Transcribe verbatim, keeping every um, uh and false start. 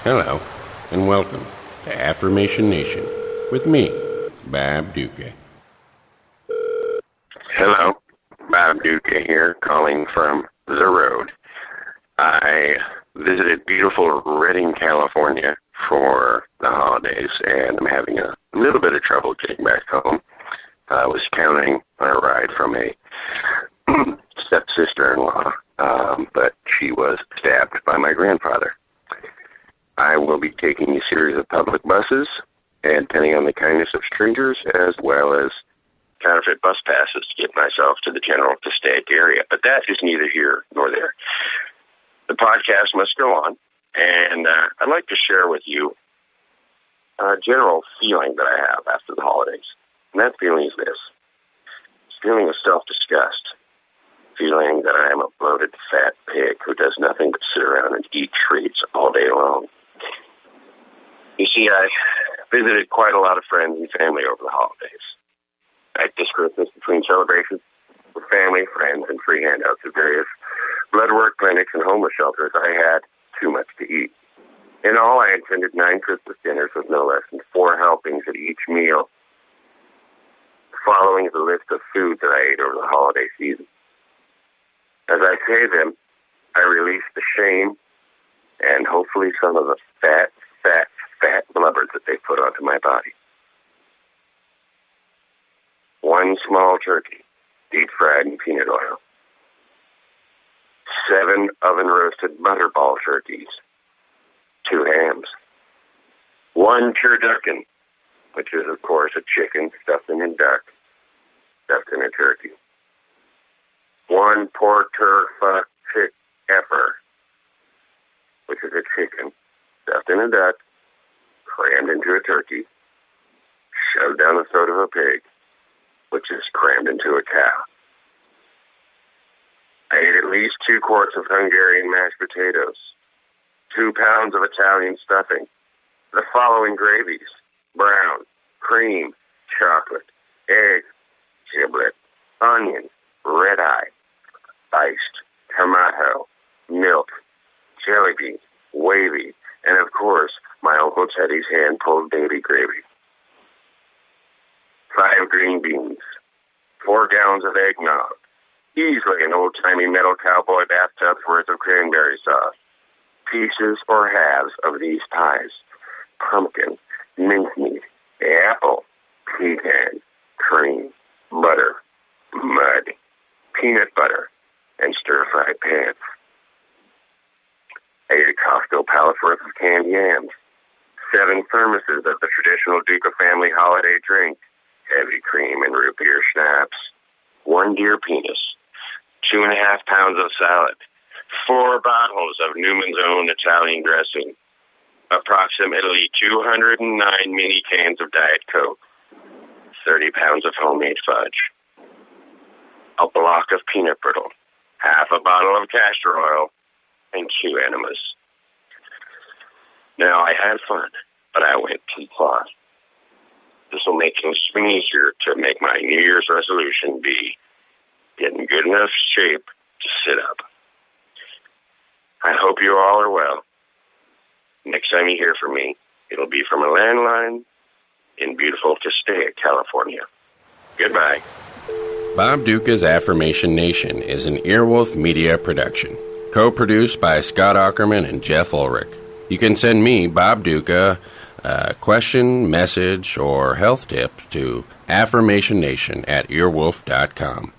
Hello, and welcome to Affirmation Nation with me, Bob Duca. Hello, Bob Duca here, calling from the road. I visited beautiful Redding, California for the holidays, and I'm having a little bit of trouble getting back home. I was counting on a ride from a stepsister-in-law, um, but she was stabbed by my grandfather. I will be taking a series of public buses, and depending on the kindness of strangers, as well as counterfeit bus passes to get myself to the general Passaic area. But that is neither here nor there. The podcast must go on, and uh, I'd like to share with you a general feeling that I have after the holidays. And that feeling is this. It's a feeling of self-disgust. Feeling that I am a bloated, fat pig who does nothing but sit around and eat treats all day long. You see, I visited quite a lot of friends and family over the holidays. At this Christmas, between celebrations with family, friends, and free handouts at various blood work clinics and homeless shelters, I had too much to eat. In all, I attended nine Christmas dinners with no less than four helpings at each meal, following the list of food that I ate over the holiday season. As I say them, I release the shame and hopefully some of the fat, fat, fat blubber that they put onto my body. One small turkey, deep fried in peanut oil. Seven oven-roasted butterball turkeys. Two hams. One turducken, which is, of course, a chicken stuffed in a duck, stuffed in a turkey. One pork tur fuck chick effer, which is a chicken stuffed in a duck, crammed into a turkey, shoved down the throat of a pig, which is crammed into a cow. I ate at least two quarts of Hungarian mashed potatoes, two pounds of Italian stuffing, the following gravies: brown, cream, chocolate, egg, giblet, onion, red eye, iced, tomato, milk, jelly bean, wavy, and of course, my Uncle Teddy's hand-pulled baby gravy. Five green beans, four gallons of eggnog, easily an old-timey metal cowboy bathtub's worth of cranberry sauce, pieces or halves of these pies, pumpkin, mincemeat, apple, pecan, cream, butter, mud, peanut butter, and stir-fried pants. I ate a Costco pallet worth of canned yams, seven thermoses of the traditional Duca family holiday drink, heavy cream and root beer schnapps, one deer penis, two and a half pounds of salad, four bottles of Newman's Own Italian dressing, approximately two hundred nine mini cans of Diet Coke, thirty pounds of homemade fudge, a block of peanut brittle, half a bottle of castor oil, and two enemas. Now, I had fun, but I went too far. This will make things easier to make my New Year's resolution be get in good enough shape to sit up. I hope you all are well. Next time you hear from me, it'll be from a landline in beautiful Passaic, California. Goodbye. Bob Duca's Affirmation Nation is an Earwolf Media production, co-produced by Scott Ackerman and Jeff Ulrich. You can send me, Bob Duca, a question, message, or health tip to affirmation nation at earwolf dot com.